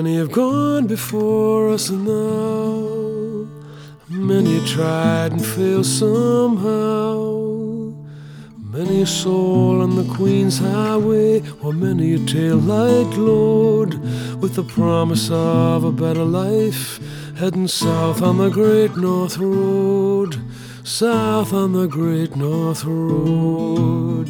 Many have gone before us now, many have tried and failed somehow. Many a soul on the Queen's Highway, or many a tail-light glowed, with the promise of a better life, heading south on the Great North Road, south on the Great North Road.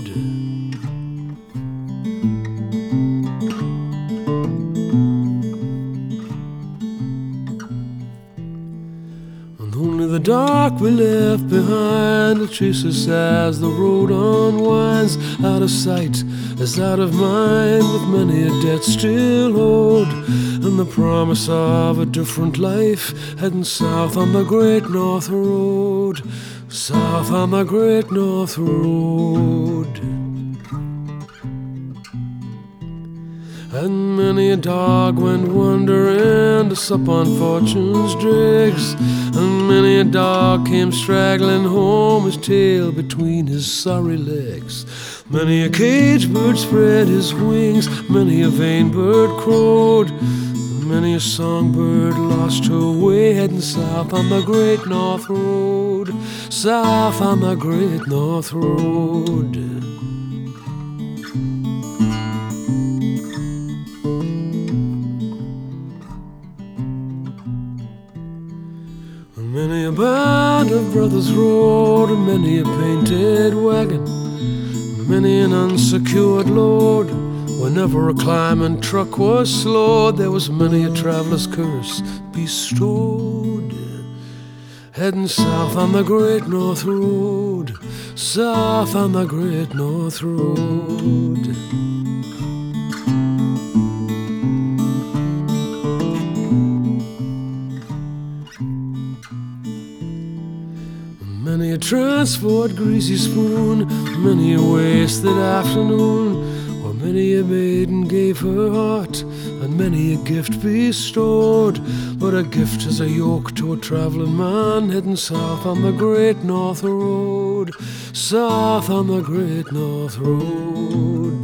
Only the dark we left behind will chase us as the road unwinds. Out of sight as out of mind, with many a debt still owed, and the promise of a different life, heading south on the Great North Road, south on the Great North Road. And many a dog went wandering to sup on fortune's dregs, and many a dog came straggling home, his tail between his sorry legs. Many a caged bird spread his wings, many a vain bird crowed, many a songbird lost her way, heading south on the Great North Road, south on the Great North Road. Many a band of brothers rode, and many a painted wagon, many an unsecured load. Whenever a climbing truck was slowed, there was many a traveler's curse bestowed, heading south on the Great North Road, south on the Great North Road. Many a transport greasy spoon, many a wasted afternoon, or many a maiden gave her heart, and many a gift bestowed. But a gift is a yoke to a travelling man, heading south on the Great North Road, south on the Great North Road.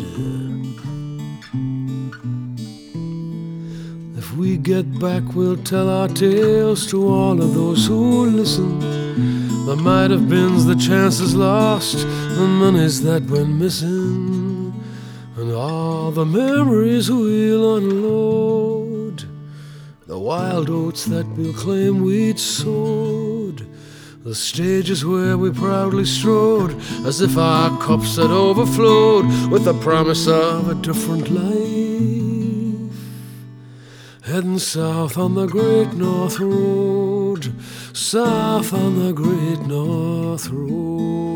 If we get back, we'll tell our tales to all of those who listen. The might have beens, the chances lost, the monies that went missing, and all the memories we'll unload, the wild oats that we'll claim we'd sowed, the stages where we proudly strode, as if our cups had overflowed with the promise of a different life, heading south on the Great North Road, south on the Great North Road.